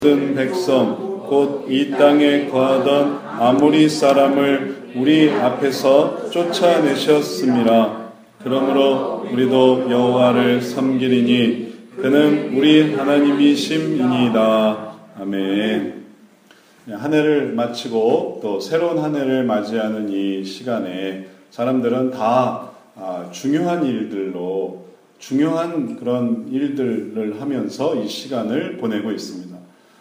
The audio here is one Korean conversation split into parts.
모든 백성 곧 이 땅에 거하던 아모리 사람을 우리 앞에서 쫓아내셨습니다. 그러므로 우리도 여호와를 섬기리니 그는 우리 하나님이심이니이다. 아멘. 한 해를 마치고 또 새로운 한 해를 맞이하는 이 시간에 사람들은 다 중요한 일들로 중요한 그런 일들을 하면서 이 시간을 보내고 있습니다.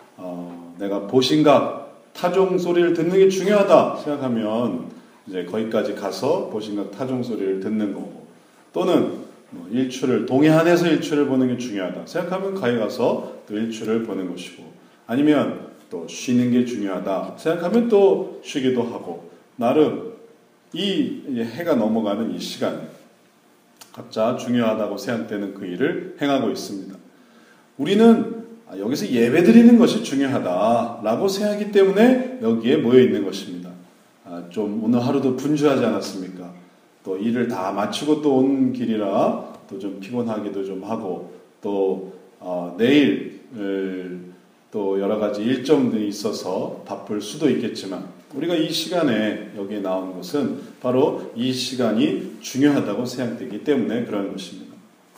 내가 보신각 타종 소리를 듣는 게 중요하다 생각하면 이제 거기까지 가서 보신각 타종 소리를 듣는 거고, 또는 일출을 동해안에서 일출을 보는 게 중요하다 생각하면 거기 가서 또 일출을 보는 것이고, 아니면 또 쉬는 게 중요하다 생각하면 또 쉬기도 하고, 나름 이 해가 넘어가는 이 시간에 각자 중요하다고 생각되는 그 일을 행하고 있습니다. 우리는 여기서 예배드리는 것이 중요하다라고 생각하기 때문에 여기에 모여 있는 것입니다. 좀 오늘 하루도 분주하지 않았습니까? 또 일을 다 마치고 또 온 길이라 또 좀 피곤하기도 좀 하고, 또 내일 또 여러 가지 일정들이 있어서 바쁠 수도 있겠지만, 우리가 이 시간에 여기에 나온 것은 바로 이 시간이 중요하다고 생각되기 때문에 그런 것입니다.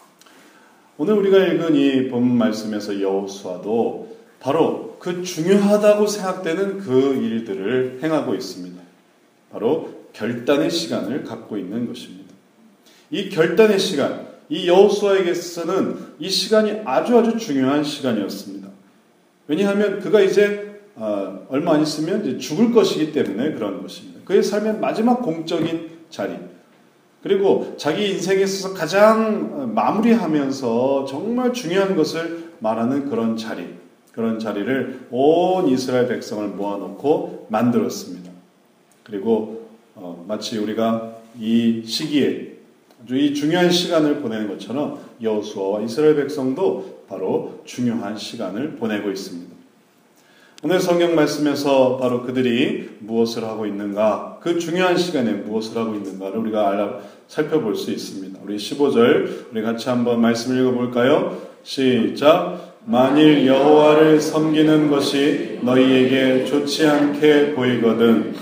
오늘 우리가 읽은 이 본문 말씀에서 여호수아도 바로 그 중요하다고 생각되는 그 일들을 행하고 있습니다. 바로 결단의 시간을 갖고 있는 것입니다. 이 결단의 시간, 이 여호수아에게서는 이 시간이 아주 중요한 시간이었습니다. 왜냐하면 그가 이제 얼마 안 있으면 이제 죽을 것이기 때문에 그런 것입니다. 그의 삶의 마지막 공적인 자리, 그리고 자기 인생에 있어서 가장 마무리하면서 정말 중요한 것을 말하는 그런 자리, 그런 자리를 온 이스라엘 백성을 모아놓고 만들었습니다. 그리고 마치 우리가 이 시기에 아주 이 중요한 시간을 보내는 것처럼 여호수아와 이스라엘 백성도 바로 중요한 시간을 보내고 있습니다. 오늘 성경 말씀에서 바로 그들이 무엇을 하고 있는가, 그 중요한 시간에 무엇을 하고 있는가를 우리가 살펴볼 수 있습니다. 우리 15절 우리 같이 한번 말씀을 읽어볼까요? 시작. 만일 여호와를 섬기는 것이 너희에게 좋지 않게 보이거든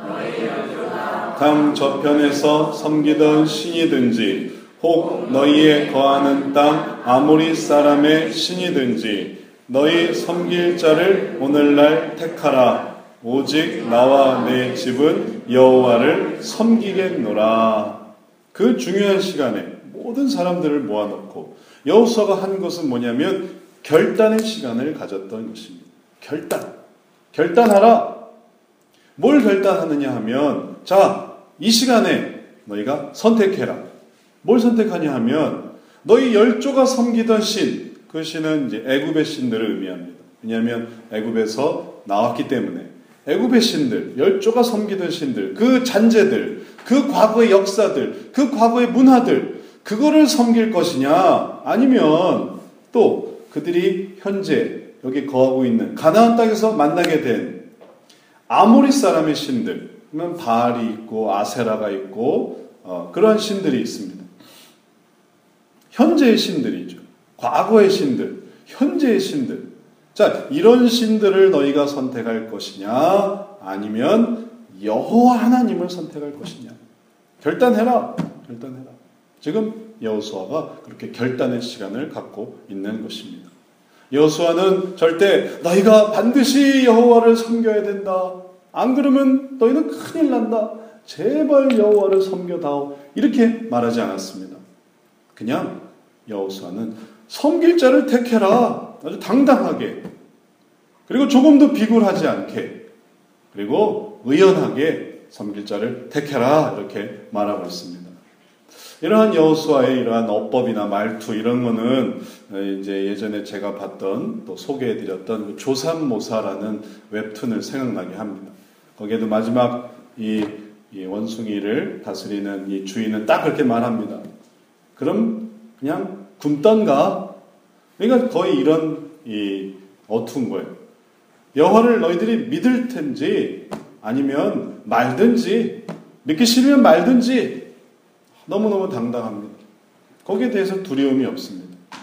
강 저편에서 섬기던 신이든지 혹 너희의 거하는 땅 아모리 사람의 신이든지 너희 섬길 자를 오늘날 택하라. 오직 나와 내 집은 여호와를 섬기겠노라. 그 중요한 시간에 모든 사람들을 모아놓고 여호수아가 한 것은 뭐냐면 결단의 시간을 가졌던 것입니다. 결단하라. 뭘 결단하느냐 하면, 자, 이 시간에 너희가 선택해라. 뭘 선택하냐 하면 너희 열조가 섬기던 신, 그 신은 이제 애굽의 신들을 의미합니다. 왜냐하면 애굽에서 나왔기 때문에 애굽의 신들, 열조가 섬기던 신들, 그 잔재들, 그 과거의 역사들, 그 과거의 문화들, 그거를 섬길 것이냐, 아니면 또 그들이 현재 여기 거하고 있는 가나안 땅에서 만나게 된 아모리 사람의 신들, 그러면 바알이 있고 아세라가 있고 그러한 신들이 있습니다. 현재의 신들이죠. 과거의 신들, 현재의 신들. 자, 이런 신들을 너희가 선택할 것이냐, 아니면 여호와 하나님을 선택할 것이냐. 결단해라. 지금 여호수아가 그렇게 결단의 시간을 갖고 있는 것입니다. 여호수아는 절대 너희가 반드시 여호와를 섬겨야 된다, 안 그러면 너희는 큰일 난다, 제발 여호와를 섬겨다오, 이렇게 말하지 않았습니다. 그냥 여호수아는 섬길 자를 택해라. 아주 당당하게, 그리고 조금도 비굴하지 않게, 그리고 의연하게 섬길 자를 택해라, 이렇게 말하고 있습니다. 이러한 여호수아의 이러한 어법이나 말투, 이런 거는 이제 예전에 제가 봤던, 또 소개해드렸던 조삼모사라는 웹툰을 생각나게 합니다. 거기에도 마지막 이 원숭이를 다스리는 이 주인은 딱 그렇게 말합니다. 그럼 그냥 굶던가? 그러니까 거의 이런 어투인 거예요. 여호와를 너희들이 믿을 텐지 아니면 말든지, 믿기 싫으면 말든지. 너무너무 당당합니다. 거기에 대해서 두려움이 없습니다.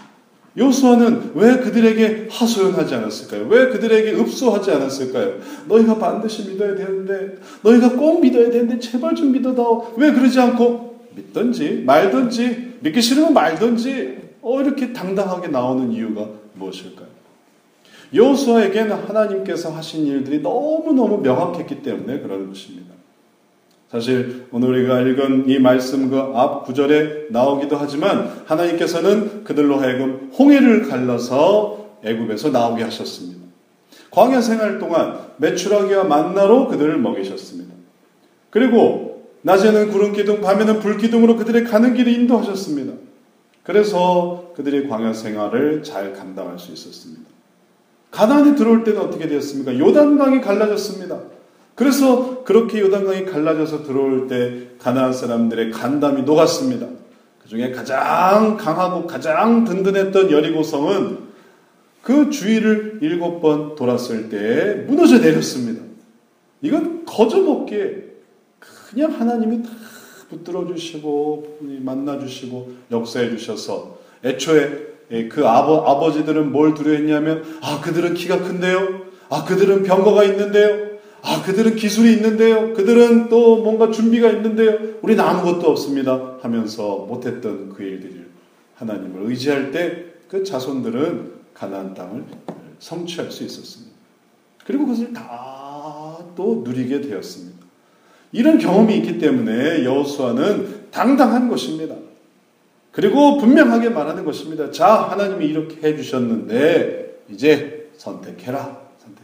여호수아는 왜 그들에게 하소연하지 않았을까요? 왜 그들에게 읍소하지 않았을까요? 너희가 반드시 믿어야 되는데, 너희가 꼭 믿어야 되는데 제발 좀 믿어다오. 왜 그러지 않고 믿든지 말든지, 믿기 싫으면 말든지 이렇게 당당하게 나오는 이유가 무엇일까요? 여호수아에게는 하나님께서 하신 일들이 너무너무 명확했기 때문에 그런 것입니다. 사실 오늘 우리가 읽은 이 말씀 그 앞 구절에 나오기도 하지만 하나님께서는 그들로 하여금 홍해를 갈라서 애굽에서 나오게 하셨습니다. 광야 생활 동안 메추라기와 만나로 그들을 먹이셨습니다. 그리고 낮에는 구름 기둥, 밤에는 불 기둥으로 그들의 가는 길을 인도하셨습니다. 그래서 그들이 광야 생활을 잘 감당할 수 있었습니다. 가나안에 들어올 때는 어떻게 되었습니까? 요단강이 갈라졌습니다. 그래서 그렇게 요단강이 갈라져서 들어올 때 가나안 사람들의 간담이 녹았습니다. 그 중에 가장 강하고 가장 든든했던 여리고성은 그 주위를 7번 돌았을 때 무너져 내렸습니다. 이건 거저먹기에 그냥 하나님이 다 붙들어 주시고 만나 주시고 역사해 주셔서 애초에 그 아버지들은 뭘 두려워했냐면 그들은 키가 큰데요. 그들은 병거가 있는데요. 그들은 기술이 있는데요. 그들은 또 뭔가 준비가 있는데요. 우리는 아무것도 없습니다 하면서 못했던 그 일들을 하나님을 의지할 때 그 자손들은 가나안 땅을 성취할 수 있었습니다. 그리고 그것을 다 또 누리게 되었습니다. 이런 경험이 있기 때문에 여호수아는 당당한 것입니다. 그리고 분명하게 말하는 것입니다. 자, 하나님이 이렇게 해주셨는데 이제 선택해라.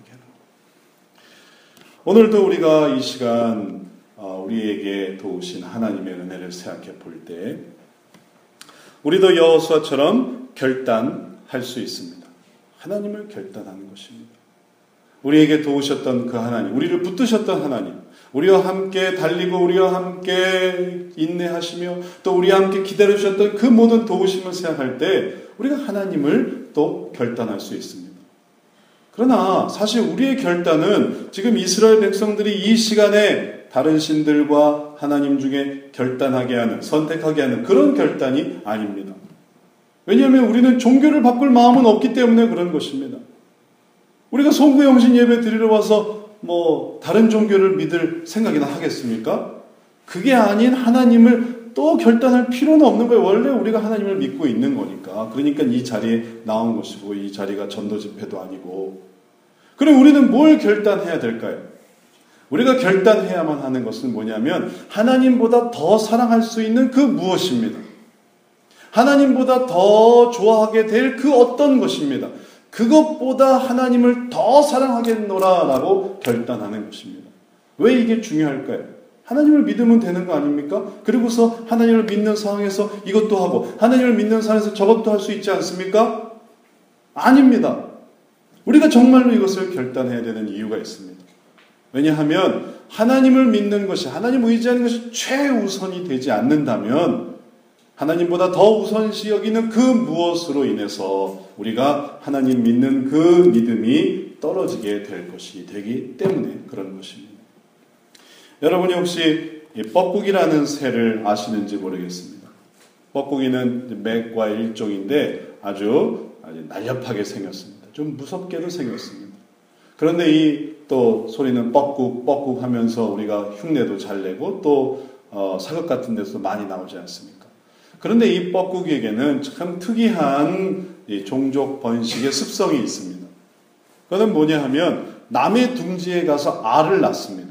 오늘도 우리가 이 시간 우리에게 도우신 하나님의 은혜를 생각해 볼 때 우리도 여호수아처럼 결단할 수 있습니다. 하나님을 결단하는 것입니다. 우리에게 도우셨던 그 하나님, 우리를 붙드셨던 하나님, 우리와 함께 달리고 우리와 함께 인내하시며 또 우리와 함께 기다려주셨던 그 모든 도우심을 생각할 때 우리가 하나님을 또 결단할 수 있습니다. 그러나 사실 우리의 결단은 지금 이스라엘 백성들이 이 시간에 다른 신들과 하나님 중에 결단하게 하는, 선택하게 하는 그런 결단이 아닙니다. 왜냐하면 우리는 종교를 바꿀 마음은 없기 때문에 그런 것입니다. 우리가 송구영신 예배 드리러 와서 다른 종교를 믿을 생각이나 하겠습니까? 그게 아닌 하나님을 또 결단할 필요는 없는 거예요. 원래 우리가 하나님을 믿고 있는 거니까. 그러니까 이 자리에 나온 것이고 이 자리가 전도 집회도 아니고. 그럼 우리는 뭘 결단해야 될까요? 우리가 결단해야만 하는 것은 뭐냐면 하나님보다 더 사랑할 수 있는 그 무엇입니다. 하나님보다 더 좋아하게 될 그 어떤 것입니다. 그것보다 하나님을 더 사랑하겠노라라고 결단하는 것입니다. 왜 이게 중요할까요? 하나님을 믿으면 되는 거 아닙니까? 그리고서 하나님을 믿는 상황에서 이것도 하고 하나님을 믿는 상황에서 저것도 할 수 있지 않습니까? 아닙니다. 우리가 정말로 이것을 결단해야 되는 이유가 있습니다. 왜냐하면 하나님을 믿는 것이, 하나님을 의지하는 것이 최우선이 되지 않는다면 하나님보다 더 우선시 여기는 그 무엇으로 인해서 우리가 하나님 믿는 그 믿음이 떨어지게 될 것이 되기 때문에 그런 것입니다. 여러분이 혹시 뻐꾸기라는 새를 아시는지 모르겠습니다. 뻐꾸기는 맥과 일종인데 아주 날렵하게 생겼습니다. 좀 무섭게도 생겼습니다. 그런데 이 또 소리는 뻐꾹 뻐꾹 하면서 우리가 흉내도 잘 내고 또 사극 같은 데서 많이 나오지 않습니까? 그런데 이 뻐꾸기에게는 참 특이한 종족 번식의 습성이 있습니다. 그건 뭐냐 하면 남의 둥지에 가서 알을 낳습니다.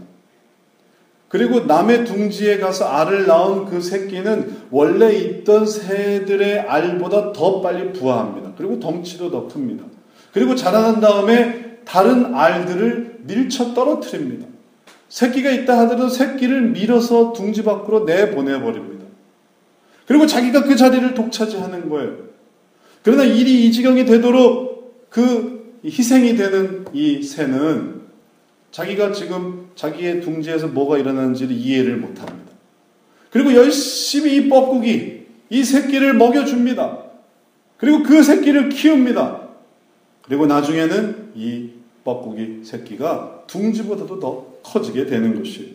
그리고 남의 둥지에 가서 알을 낳은 그 새끼는 원래 있던 새들의 알보다 더 빨리 부화합니다. 그리고 덩치도 더 큽니다. 그리고 자라난 다음에 다른 알들을 밀쳐 떨어뜨립니다. 새끼가 있다 하더라도 새끼를 밀어서 둥지 밖으로 내보내버립니다. 그리고 자기가 그 자리를 독차지하는 거예요. 그러나 일이 이 지경이 되도록 그 희생이 되는 이 새는 자기가 지금 자기의 둥지에서 뭐가 일어나는지를 이해를 못합니다. 그리고 열심히 이 뻐꾸기, 이 새끼를 먹여줍니다. 그리고 그 새끼를 키웁니다. 그리고 나중에는 이 뻐꾸기 새끼가 둥지보다도 더 커지게 되는 것이에요.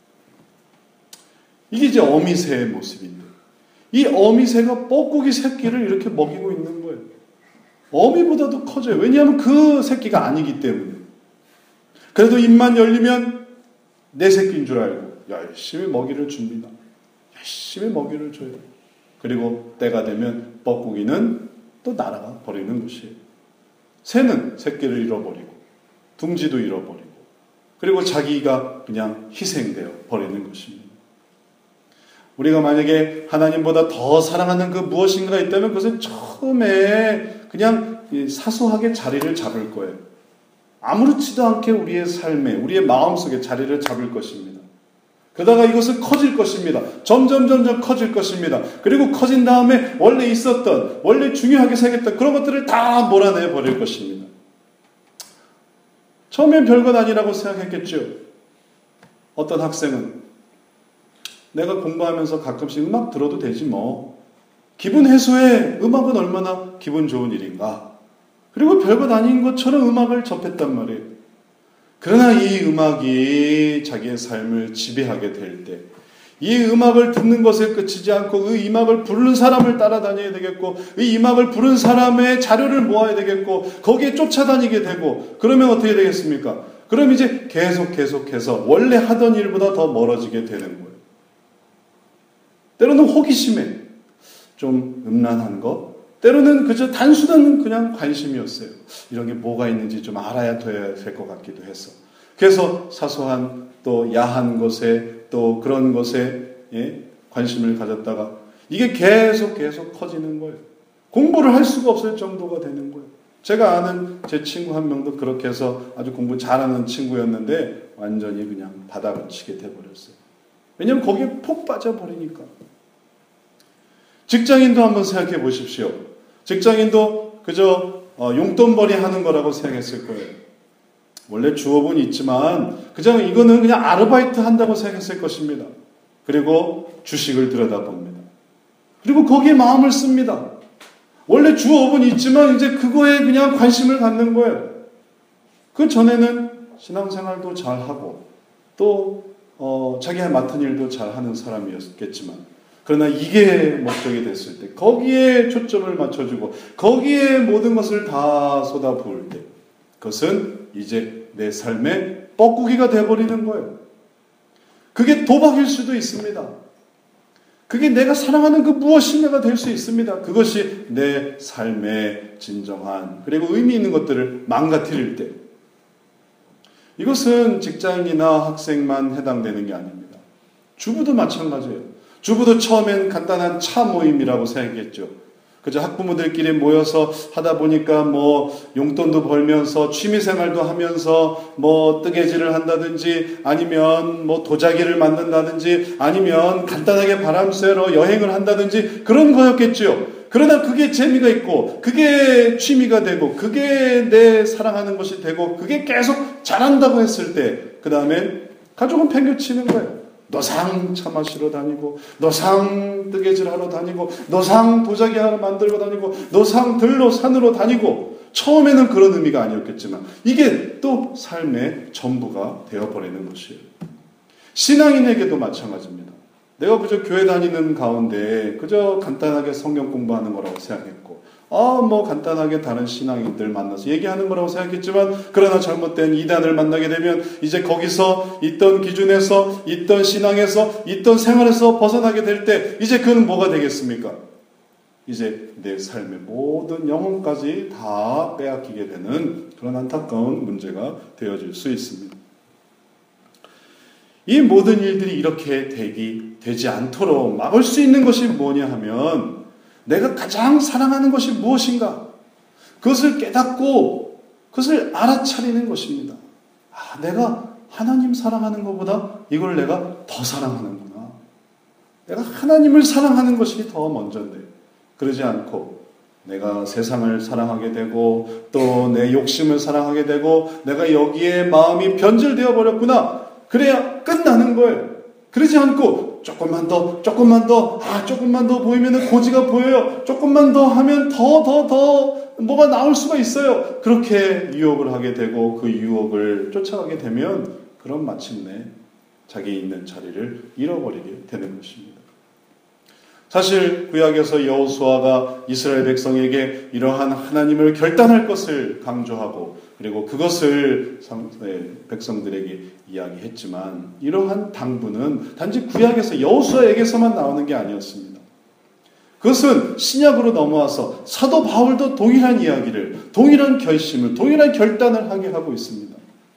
이게 이제 어미새의 모습인데 이 어미새가 뻐꾸기 새끼를 이렇게 먹이고 있는 거예요. 어미보다도 커져요. 왜냐하면 그 새끼가 아니기 때문에. 그래도 입만 열리면 내 새끼인 줄 알고 열심히 먹이를 줍니다. 열심히 먹이를 줘요. 그리고 때가 되면 뻐꾸기는 또 날아가 버리는 것이에요. 새는 새끼를 잃어버리고 둥지도 잃어버리고 그리고 자기가 그냥 희생되어 버리는 것입니다. 우리가 만약에 하나님보다 더 사랑하는 그 무엇인가가 있다면 그것은 처음에 그냥 사소하게 자리를 잡을 거예요. 아무렇지도 않게 우리의 삶에, 우리의 마음속에 자리를 잡을 것입니다. 그러다가 이것은 커질 것입니다. 점점 커질 것입니다. 그리고 커진 다음에 원래 있었던, 원래 중요하게 생겼던 그런 것들을 다 몰아내 버릴 것입니다. 처음엔 별것 아니라고 생각했겠죠. 어떤 학생은 내가 공부하면서 가끔씩 음악 들어도 되지 뭐. 기분 해소에 음악은 얼마나 기분 좋은 일인가. 그리고 별것 아닌 것처럼 음악을 접했단 말이에요. 그러나 이 음악이 자기의 삶을 지배하게 될 때, 이 음악을 듣는 것에 그치지 않고 이 음악을 부르는 사람을 따라다녀야 되겠고, 이 음악을 부른 사람의 자료를 모아야 되겠고, 거기에 쫓아다니게 되고, 그러면 어떻게 되겠습니까? 그럼 이제 계속해서 원래 하던 일보다 더 멀어지게 되는 거예요. 때로는 호기심에 좀 음란한 것, 때로는 그저 단순한 그냥 관심이었어요. 이런 게 뭐가 있는지 좀 알아야 될 것 같기도 해서. 그래서 사소한 또 야한 것에 또 그런 것에 관심을 가졌다가 이게 계속 커지는 거예요. 공부를 할 수가 없을 정도가 되는 거예요. 제가 아는 제 친구 한 명도 그렇게 해서 아주 공부 잘하는 친구였는데 완전히 그냥 바닥을 치게 돼버렸어요. 왜냐하면 거기에 폭 빠져버리니까. 직장인도 한번 생각해 보십시오. 직장인도 그저 용돈벌이 하는 거라고 생각했을 거예요. 원래 주업은 있지만 이거는 그냥 아르바이트 한다고 생각했을 것입니다. 그리고 주식을 들여다봅니다. 그리고 거기에 마음을 씁니다. 원래 주업은 있지만 이제 그거에 그냥 관심을 갖는 거예요. 그 전에는 신앙생활도 잘하고 또 자기가 맡은 일도 잘하는 사람이었겠지만 그러나 이게 목적이 됐을 때 거기에 초점을 맞춰주고 거기에 모든 것을 다 쏟아부을 때 그것은 이제 내 삶의 뻐꾸기가 되어버리는 거예요. 그게 도박일 수도 있습니다. 그게 내가 사랑하는 그 무엇인가가 될 수 있습니다. 그것이 내 삶의 진정한 그리고 의미 있는 것들을 망가뜨릴 때 이것은 직장인이나 학생만 해당되는 게 아닙니다. 주부도 마찬가지예요. 주부도 처음엔 간단한 차 모임이라고 생각했죠. 그저 학부모들끼리 모여서 하다 보니까 뭐 용돈도 벌면서 취미생활도 하면서 뭐 뜨개질을 한다든지 아니면 뭐 도자기를 만든다든지 아니면 간단하게 바람 쐬러 여행을 한다든지 그런 거였겠죠. 그러나 그게 재미가 있고 그게 취미가 되고 그게 내 사랑하는 것이 되고 그게 계속 잘한다고 했을 때 그 다음에 가족은 팽개치는 거예요. 노상 차 마시러 다니고 노상 뜨개질 하러 다니고 노상 도자기 하러 만들고 다니고 노상 들로 산으로 다니고 처음에는 그런 의미가 아니었겠지만 이게 또 삶의 전부가 되어버리는 것이에요. 신앙인에게도 마찬가지입니다. 내가 그저 교회 다니는 가운데 그저 간단하게 성경 공부하는 거라고 생각했고 뭐 간단하게 다른 신앙인들 만나서 얘기하는 거라고 생각했지만 그러나 잘못된 이단을 만나게 되면 이제 거기서 있던 기준에서 있던 신앙에서 있던 생활에서 벗어나게 될 때 이제 그는 뭐가 되겠습니까? 이제 내 삶의 모든 영혼까지 다 빼앗기게 되는 그런 안타까운 문제가 되어질 수 있습니다. 이 모든 일들이 이렇게 되지 않도록 막을 수 있는 것이 뭐냐 하면 내가 가장 사랑하는 것이 무엇인가? 그것을 깨닫고 그것을 알아차리는 것입니다. 내가 하나님 사랑하는 것보다 이걸 내가 더 사랑하는구나. 내가 하나님을 사랑하는 것이 더 먼저인데 그러지 않고 내가 세상을 사랑하게 되고 또 내 욕심을 사랑하게 되고 내가 여기에 마음이 변질되어 버렸구나. 그래야 끝나는 거예요. 그러지 않고 조금만 더 조금만 더 보이면 고지가 보여요. 조금만 더 하면 더 뭐가 나올 수가 있어요. 그렇게 유혹을 하게 되고 그 유혹을 쫓아가게 되면 그럼 마침내 자기 있는 자리를 잃어버리게 되는 것입니다. 사실 구약에서 여호수아가 이스라엘 백성에게 이러한 하나님을 결단할 것을 강조하고 그리고 그것을 백성들에게 이야기했지만 이러한 당부는 단지 구약에서 여호수아에게서만 나오는 게 아니었습니다. 그것은 신약으로 넘어와서 사도 바울도 동일한 이야기를, 동일한 결심을, 동일한 결단을 하게 하고 있습니다.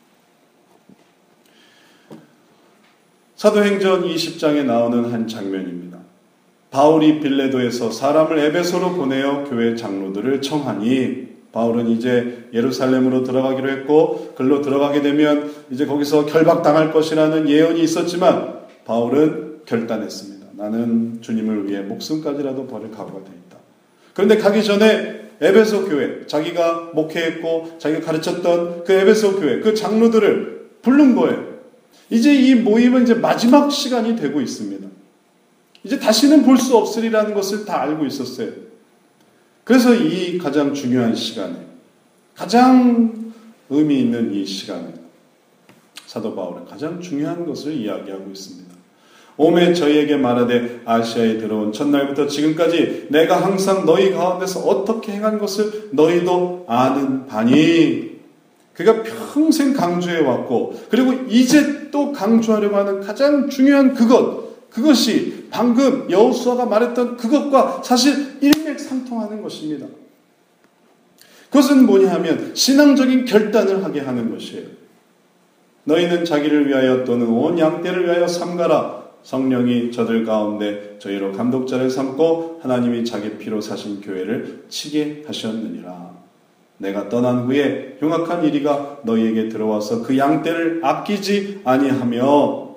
사도행전 20장에 나오는 한 장면입니다. 바울이 빌레도에서 사람을 에베소로 보내어 교회 장로들을 청하니 바울은 이제 예루살렘으로 들어가기로 했고 글로 들어가게 되면 이제 거기서 결박당할 것이라는 예언이 있었지만 바울은 결단했습니다. 나는 주님을 위해 목숨까지라도 버릴 각오가 되어 있다. 그런데 가기 전에 에베소 교회, 자기가 목회했고 자기가 가르쳤던 그 에베소 교회, 그 장로들을 부른 거예요. 이제 이 모임은 이제 마지막 시간이 되고 있습니다. 이제 다시는 볼 수 없으리라는 것을 다 알고 있었어요. 그래서 이 가장 중요한 시간에, 가장 의미 있는 이 시간에 사도 바울은 가장 중요한 것을 이야기하고 있습니다. 오매 저희에게 말하되 아시아에 들어온 첫날부터 지금까지 내가 항상 너희 가운데서 어떻게 행한 것을 너희도 아는 바니. 그가 평생 강조해 왔고 그리고 이제 또 강조하려고 하는 가장 중요한 그것이 방금 여호수아가 말했던 그것과 사실 일맥상통하는 것입니다. 그것은 뭐냐 하면 신앙적인 결단을 하게 하는 것이에요. 너희는 자기를 위하여 또는 온 양떼를 위하여 삼가라. 성령이 저들 가운데 저희로 감독자를 삼고 하나님이 자기 피로 사신 교회를 치게 하셨느니라. 내가 떠난 후에 흉악한 이리가 너희에게 들어와서 그 양떼를 아끼지 아니하며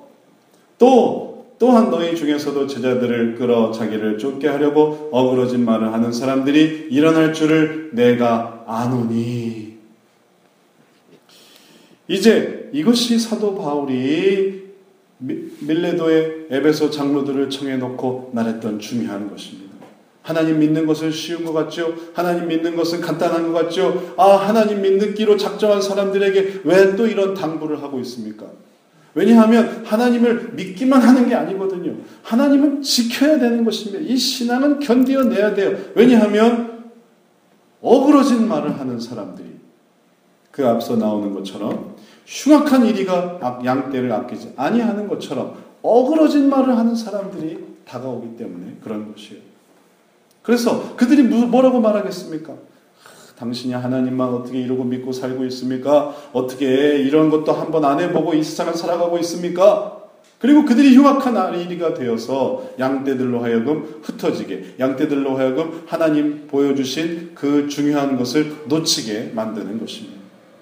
또한 너희 중에서도 제자들을 끌어 자기를 쫓게 하려고 어그러진 말을 하는 사람들이 일어날 줄을 내가 아노니. 이제 이것이 사도 바울이 밀레도의 에베소 장로들을 청해놓고 말했던 중요한 것입니다. 하나님 믿는 것은 쉬운 것 같죠? 하나님 믿는 것은 간단한 것 같죠? 하나님 믿기로 작정한 사람들에게 왜 또 이런 당부를 하고 있습니까? 왜냐하면 하나님을 믿기만 하는 게 아니거든요. 하나님은 지켜야 되는 것입니다. 이 신앙은 견뎌내야 돼요. 왜냐하면 어그러진 말을 하는 사람들이 그 앞서 나오는 것처럼 흉악한 이리가 양떼를 아끼지 아니하는 것처럼 어그러진 말을 하는 사람들이 다가오기 때문에 그런 것이에요. 그래서 그들이 뭐라고 말하겠습니까? 당신이 하나님만 어떻게 이러고 믿고 살고 있습니까? 어떻게 이런 것도 한번 안 해보고 이 세상을 살아가고 있습니까? 그리고 그들이 흉악한 이리가 되어서 양떼들로 하여금 흩어지게, 양떼들로 하여금 하나님 보여주신 그 중요한 것을 놓치게 만드는 것입니다.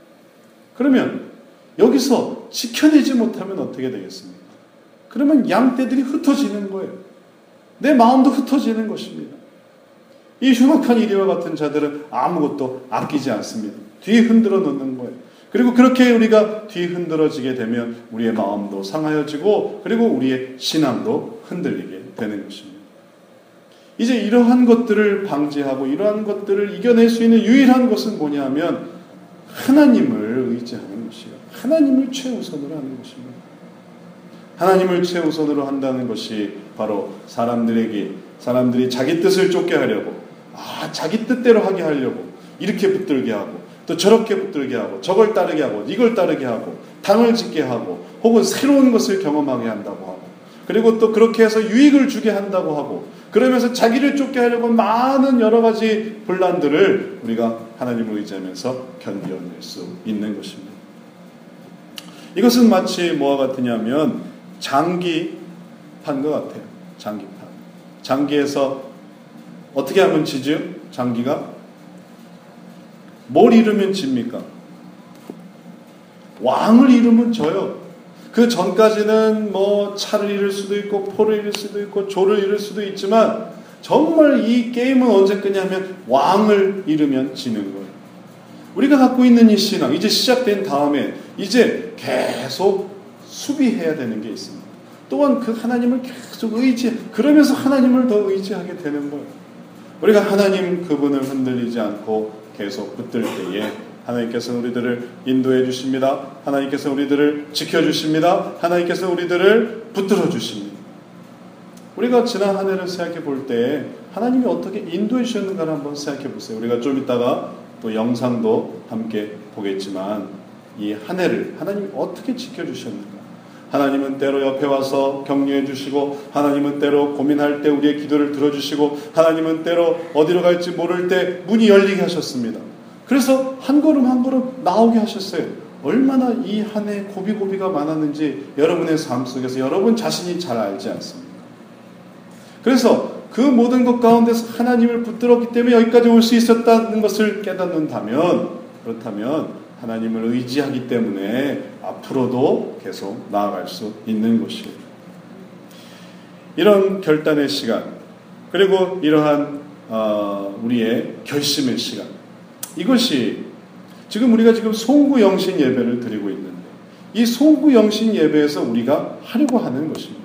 그러면 여기서 지켜내지 못하면 어떻게 되겠습니까? 그러면 양떼들이 흩어지는 거예요. 내 마음도 흩어지는 것입니다. 이 흉악한 이리와 같은 자들은 아무것도 아끼지 않습니다. 뒤에 흔들어 놓는 거예요. 그리고 그렇게 우리가 뒤 흔들어지게 되면 우리의 마음도 상하여지고 그리고 우리의 신앙도 흔들리게 되는 것입니다. 이제 이러한 것들을 방지하고 이러한 것들을 이겨낼 수 있는 유일한 것은 뭐냐면 하나님을 의지하는 것이에요. 하나님을 최우선으로 하는 것입니다. 하나님을 최우선으로 한다는 것이 바로 사람들이 자기 뜻을 쫓게 하려고 자기 뜻대로 하게 하려고 이렇게 붙들게 하고 또 저렇게 붙들게 하고 저걸 따르게 하고 이걸 따르게 하고 당을 짓게 하고 혹은 새로운 것을 경험하게 한다고 하고 그리고 또 그렇게 해서 유익을 주게 한다고 하고 그러면서 자기를 쫓게 하려고 많은 여러 가지 분란들을 우리가 하나님을 의지하면서 견뎌낼 수 있는 것입니다. 이것은 마치 뭐와 같으냐면 장기판 것 같아요. 장기판. 장기에서 어떻게 하면 지죠? 장기가? 뭘 잃으면 집니까? 왕을 잃으면 져요. 그 전까지는 차를 잃을 수도 있고 포를 잃을 수도 있고 조를 잃을 수도 있지만 정말 이 게임은 언제 끝냐면 왕을 잃으면 지는 거예요. 우리가 갖고 있는 이 신앙 이제 시작된 다음에 이제 계속 수비해야 되는 게 있습니다. 또한 그 하나님을 계속 그러면서 하나님을 더 의지하게 되는 거예요. 우리가 하나님 그분을 흔들리지 않고 계속 붙들 때에 하나님께서 우리들을 인도해 주십니다. 하나님께서 우리들을 지켜주십니다. 하나님께서 우리들을 붙들어 주십니다. 우리가 지난 한 해를 생각해 볼 때 하나님이 어떻게 인도해 주셨는가를 한번 생각해 보세요. 우리가 좀 이따가 또 영상도 함께 보겠지만 이 한 해를 하나님이 어떻게 지켜주셨는가. 하나님은 때로 옆에 와서 격려해 주시고, 하나님은 때로 고민할 때 우리의 기도를 들어주시고, 하나님은 때로 어디로 갈지 모를 때 문이 열리게 하셨습니다. 그래서 한 걸음 한 걸음 나오게 하셨어요. 얼마나 이 한 해 고비고비가 많았는지 여러분의 삶 속에서 여러분 자신이 잘 알지 않습니까? 그래서 그 모든 것 가운데서 하나님을 붙들었기 때문에 여기까지 올 수 있었다는 것을 깨닫는다면, 그렇다면 하나님을 의지하기 때문에 앞으로도 계속 나아갈 수 있는 것이에요. 이런 결단의 시간, 그리고 이러한 우리의 결심의 시간, 이것이 지금 우리가 송구영신 예배를 드리고 있는데, 이 송구영신 예배에서 우리가 하려고 하는 것입니다.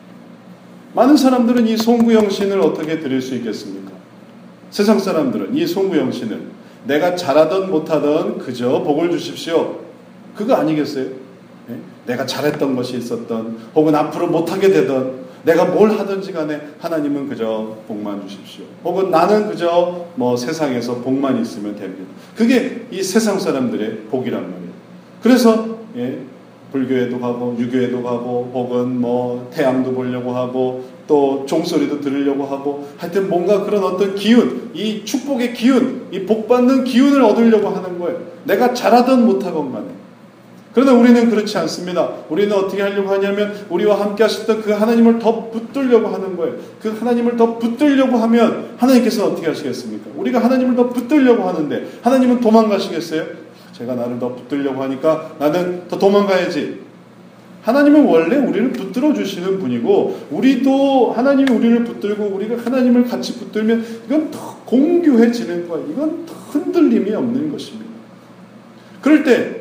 많은 사람들은 이 송구영신을 어떻게 드릴 수 있겠습니까? 세상 사람들은 이 송구영신을 내가 잘하든 못하든 그저 복을 주십시오, 그거 아니겠어요? 내가 잘했던 것이 있었던, 혹은 앞으로 못하게 되던, 내가 뭘 하든지 간에 하나님은 그저 복만 주십시오, 혹은 나는 그저 세상에서 복만 있으면 됩니다. 그게 이 세상 사람들의 복이란 말이에요. 그래서 불교에도 가고 유교에도 가고, 혹은 태양도 보려고 하고, 또 종소리도 들으려고 하고, 하여튼 뭔가 그런 어떤 기운, 이 축복의 기운, 이 복받는 기운을 얻으려고 하는 거예요. 내가 잘하든 못하건 간에. 그러나 우리는 그렇지 않습니다. 우리는 어떻게 하려고 하냐면, 우리와 함께 하셨던 그 하나님을 더 붙들려고 하는 거예요. 그 하나님을 더 붙들려고 하면 하나님께서는 어떻게 하시겠습니까? 우리가 하나님을 더 붙들려고 하는데 하나님은 도망가시겠어요? 제가 나를 더 붙들려고 하니까 나는 더 도망가야지. 하나님은 원래 우리를 붙들어 주시는 분이고, 우리도 하나님이 우리를 붙들고 우리가 하나님을 같이 붙들면 이건 더 공교해지는 거예요. 이건 더 흔들림이 없는 것입니다. 그럴 때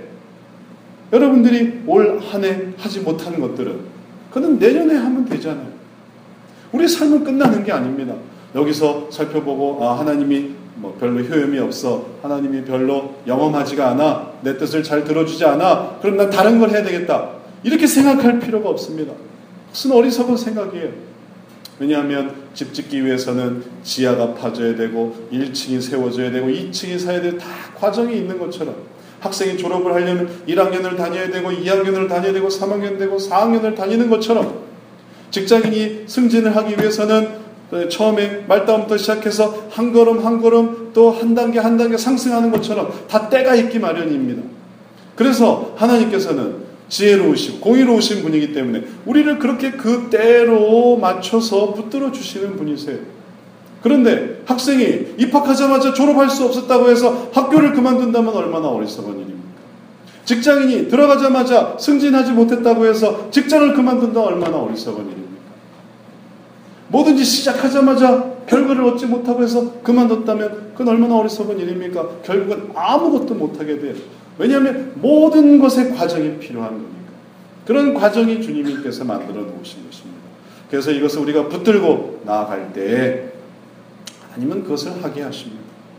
여러분들이 올 한 해 하지 못하는 것들은 그건 내년에 하면 되잖아요. 우리 삶은 끝나는 게 아닙니다. 여기서 살펴보고 하나님이 별로 효험이 없어, 하나님이 별로 영험하지가 않아, 내 뜻을 잘 들어주지 않아, 그럼 난 다른 걸 해야 되겠다, 이렇게 생각할 필요가 없습니다. 그것은 어리석은 생각이에요. 왜냐하면 집 짓기 위해서는 지하가 파져야 되고 1층이 세워져야 되고 2층이 사야 되고 다 과정이 있는 것처럼, 학생이 졸업을 하려면 1학년을 다녀야 되고 2학년을 다녀야 되고 3학년 되고 4학년을 다니는 것처럼, 직장인이 승진을 하기 위해서는 처음에 말다움부터 시작해서 한 걸음 한 걸음 또 한 단계 한 단계 상승하는 것처럼 다 때가 있기 마련입니다. 그래서 하나님께서는 지혜로우시고 공의로우신 분이기 때문에 우리를 그렇게 그 때로 맞춰서 붙들어 주시는 분이세요. 그런데 학생이 입학하자마자 졸업할 수 없었다고 해서 학교를 그만둔다면 얼마나 어리석은 일입니까? 직장인이 들어가자마자 승진하지 못했다고 해서 직장을 그만둔다면 얼마나 어리석은 일입니까? 뭐든지 시작하자마자 결과를 얻지 못하고 해서 그만뒀다면 그건 얼마나 어리석은 일입니까? 결국은 아무것도 못하게 돼요. 왜냐하면 모든 것에 과정이 필요한 거니까. 그런 과정이 주님께서 만들어 놓으신 것입니다. 그래서 이것을 우리가 붙들고 나아갈 때 하나님은 그것을 하게 하십니다.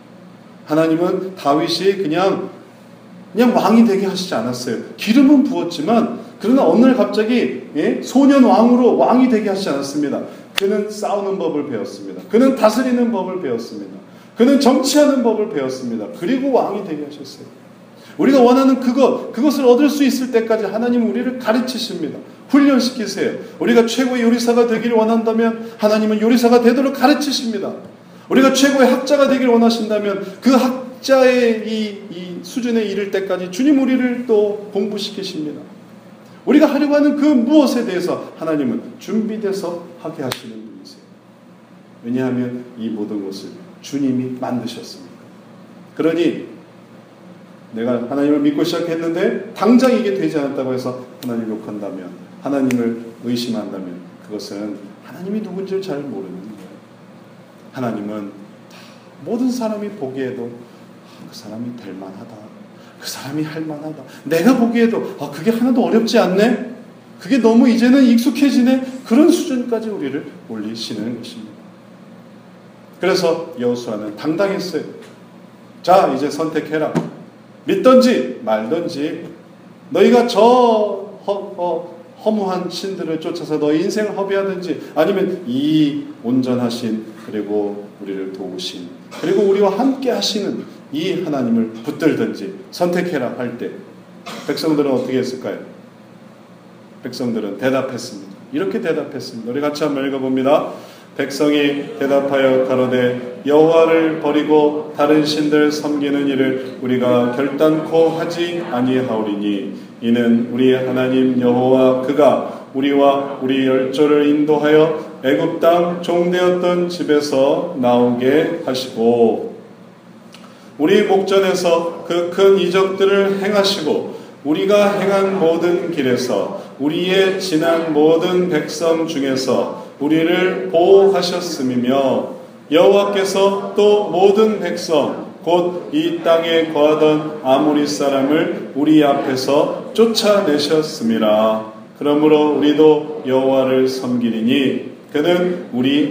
하나님은 다윗이 그냥 왕이 되게 하시지 않았어요. 기름은 부었지만 그러나 어느 날 갑자기 소년 왕으로 왕이 되게 하시지 않았습니다. 그는 싸우는 법을 배웠습니다. 그는 다스리는 법을 배웠습니다. 그는 정치하는 법을 배웠습니다. 그리고 왕이 되게 하셨어요. 우리가 원하는 그것을 얻을 수 있을 때까지 하나님은 우리를 가르치십니다. 훈련시키세요. 우리가 최고의 요리사가 되기를 원한다면 하나님은 요리사가 되도록 가르치십니다. 우리가 최고의 학자가 되기를 원하신다면 그 학자의 이 수준에 이를 때까지 주님 우리를 또 공부시키십니다. 우리가 하려고 하는 그 무엇에 대해서 하나님은 준비돼서 하게 하시는 분이세요. 왜냐하면 이 모든 것을 주님이 만드셨습니다. 그러니 내가 하나님을 믿고 시작했는데 당장 이게 되지 않았다고 해서 하나님 욕한다면, 하나님을 의심한다면 그것은 하나님이 누군지를 잘 모르는 거예요. 하나님은 모든 사람이 보기에도 그 사람이 될 만하다, 그 사람이 할 만하다, 내가 보기에도 그게 하나도 어렵지 않네, 그게 너무 이제는 익숙해지네, 그런 수준까지 우리를 올리시는 것입니다. 그래서 여호수아는 당당했어요. 자, 이제 선택해라. 믿든지 말든지 너희가 저 허무한 신들을 쫓아서 너의 인생을 허비하든지, 아니면 이 온전하신 그리고 우리를 도우신 그리고 우리와 함께 하시는 이 하나님을 붙들든지 선택해라 할 때 백성들은 어떻게 했을까요? 백성들은 대답했습니다. 이렇게 대답했습니다. 우리 같이 한번 읽어봅니다. 백성이 대답하여 가로되 여호와를 버리고 다른 신들 섬기는 일을 우리가 결단코 하지 아니하오리니 이는 우리 하나님 여호와 그가 우리와 우리 열조를 인도하여 애굽 땅 종되었던 집에서 나오게 하시고 우리 목전에서 그 큰 이적들을 행하시고 우리가 행한 모든 길에서 우리의 지난 모든 백성 중에서 우리를 보호하셨음이며 여호와께서 또 모든 백성 곧 이 땅에 거하던 아모리 사람을 우리 앞에서 쫓아내셨음이라. 그러므로 우리도 여호와를 섬기리니 그는 우리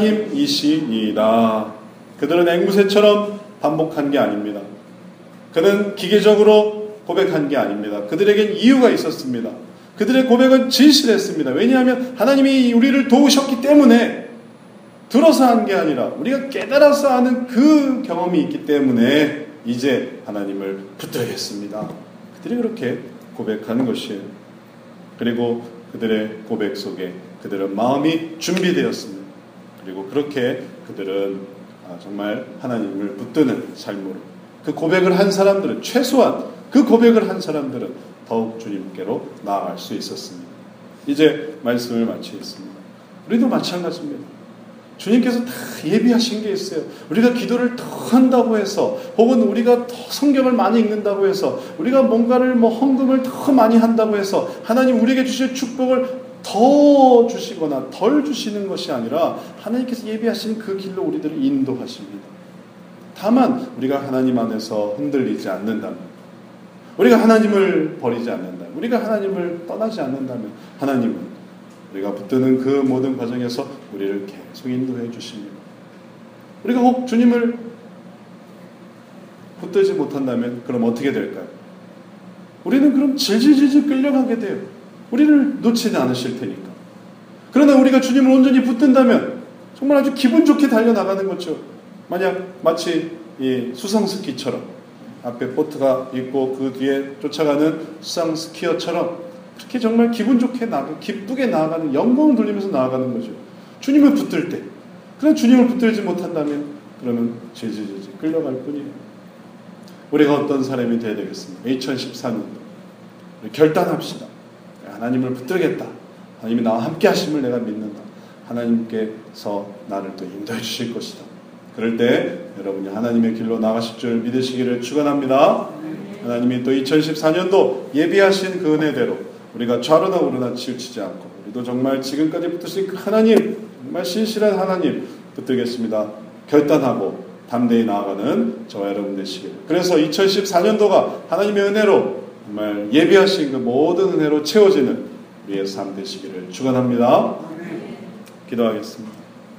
하나님이시니이다. 그들은 앵무새처럼 반복한 게 아닙니다. 그는 기계적으로 고백한 게 아닙니다. 그들에겐 이유가 있었습니다. 그들의 고백은 진실했습니다. 왜냐하면 하나님이 우리를 도우셨기 때문에 들어서 한 게 아니라 우리가 깨달아서 하는 그 경험이 있기 때문에 이제 하나님을 붙들겠습니다. 그들이 그렇게 고백하는 것이에요. 그리고 그들의 고백 속에 그들은 마음이 준비되었습니다. 그리고 그렇게 그들은 정말 하나님을 붙드는 삶으로 그 고백을 한 사람들은 최소한 그 고백을 한 사람들은 더욱 주님께로 나아갈 수 있었습니다. 이제 말씀을 마치겠습니다. 우리도 마찬가지입니다. 주님께서 다 예비하신 게 있어요. 우리가 기도를 더 한다고 해서 혹은 우리가 더 성경을 많이 읽는다고 해서 우리가 뭔가를 헌금을 더 많이 한다고 해서 하나님 우리에게 주실 축복을 더 주시거나 덜 주시는 것이 아니라 하나님께서 예비하신 그 길로 우리들을 인도하십니다. 다만 우리가 하나님 안에서 흔들리지 않는다면, 우리가 하나님을 버리지 않는다면, 우리가 하나님을 떠나지 않는다면 하나님은 우리가 붙드는 그 모든 과정에서 우리를 계속 인도해 주십니다. 우리가 혹 주님을 붙들지 못한다면 그럼 어떻게 될까요? 우리는 그럼 질질질질 끌려가게 돼요. 우리를 놓치지 않으실 테니까. 그러나 우리가 주님을 온전히 붙든다면 정말 아주 기분 좋게 달려나가는 거죠. 만약 마치 이 수상스키처럼 앞에 보트가 있고 그 뒤에 쫓아가는 수상스키어처럼 그렇게 정말 기분 좋게 기쁘게 나아가는, 영광을 돌리면서 나아가는 거죠. 주님을 붙들 때. 그러나 주님을 붙들지 못한다면 그러면 질질질질 끌려갈 뿐이에요. 우리가 어떤 사람이 되어야 되겠습니까? 2014년도 결단합시다. 하나님을 붙들겠다. 하나님이 나와 함께 하심을 내가 믿는다. 하나님께서 나를 또 인도해 주실 것이다. 그럴 때 여러분이 하나님의 길로 나가실 줄 믿으시기를 축원합니다. 하나님이 또 2014년도 예비하신 그 은혜대로 우리가 좌로나 우로나 치우치지 않고 우리도 정말 지금까지 붙드신 그 하나님, 정말 신실한 하나님 붙들겠습니다. 결단하고 담대히 나아가는 저와 여러분 되시길. 그래서 2014년도가 하나님의 은혜로 정말 예비하신 그 모든 은혜로 채워지는 우리의 삶 되시기를 축원합니다. 기도하겠습니다.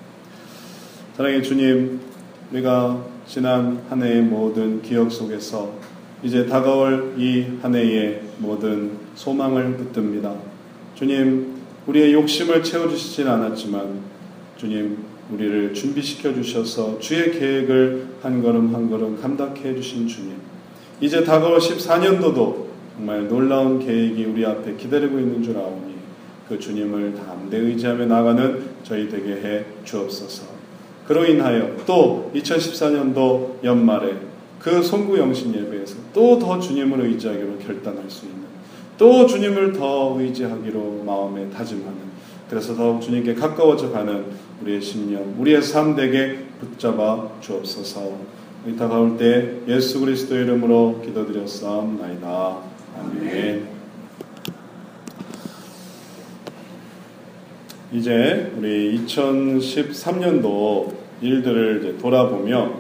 사랑의 주님, 우리가 지난 한 해의 모든 기억 속에서 이제 다가올 이 한 해의 모든 소망을 붙듭니다. 주님, 우리의 욕심을 채워주시진 않았지만 주님, 우리를 준비시켜 주셔서 주의 계획을 한 걸음 한 걸음 감당해 해주신 주님, 이제 다가올 14년도도 정말 놀라운 계획이 우리 앞에 기다리고 있는 줄 아오니 그 주님을 담대히 의지하며 나가는 저희 되게 해 주옵소서. 그로 인하여 또 2014년도 연말에 그 송구 영신 예배에서 또 더 주님을 의지하기로 결단할 수 있는, 또 주님을 더 의지하기로 마음에 다짐하는, 그래서 더욱 주님께 가까워져 가는 우리의 심령, 우리의 삶 되게 붙잡아 주옵소서. 이 다가올 때 예수 그리스도의 이름으로 기도드렸사옵나이다. 아멘. 이제 우리 2013년도 일들을 이제 돌아보며